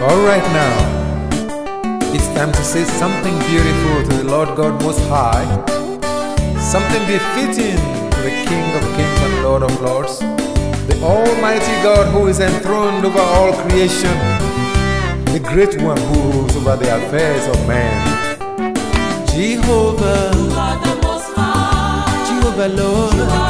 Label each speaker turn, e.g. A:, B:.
A: Alright now, it's time to say something beautiful to the Lord God Most High, something befitting to the King of Kings and Lord of Lords, the Almighty God who is enthroned over all creation, the Great One who rules over the affairs of man. Jehovah, Jehovah Lord,